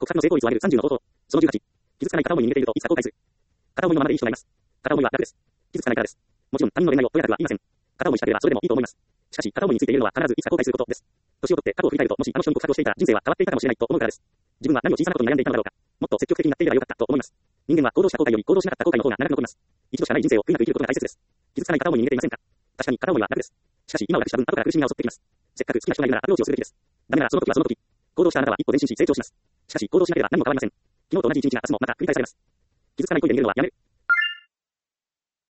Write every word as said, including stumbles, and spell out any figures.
作の成功率を上げるさんじゅうの方法。そのじゅうはち。傷つかない片思いに逃げているといつか後悔する。片思いのままでいい人がいます。片思いは楽です。傷つかないからです。もちろん他人の恋愛をとやかくは言いません。片思いしたければそれでもいいと思います。しかし、片思いについて言うのは必ずいつか後悔することです。年を取って過去を振り返ると、もしあの人に告白をしていたら人生は変わっていたかもしれないと思うからです。自分は何を小さなことに悩んでいたのだろうか。もっと積極的になっていればよかったと思います。人間は行動した後悔より行動しなかった後悔の方が長く残ります。一度しかない人生を悔いなく生きることが大切です。傷つかない片思いに逃げていませんか。確かに片思いは楽です。しかし、今は楽した分、後から苦しみが襲ってきます。せっかく好きな人がいるならアプローチをするべきです。ダメならその時はその時。行動したあなたは一歩前進し成長します。しかし、行動しなければ何も変わりません。昨日と同じ一日が明日もまた繰り返されます。傷つかない恋で逃げるのはやめる。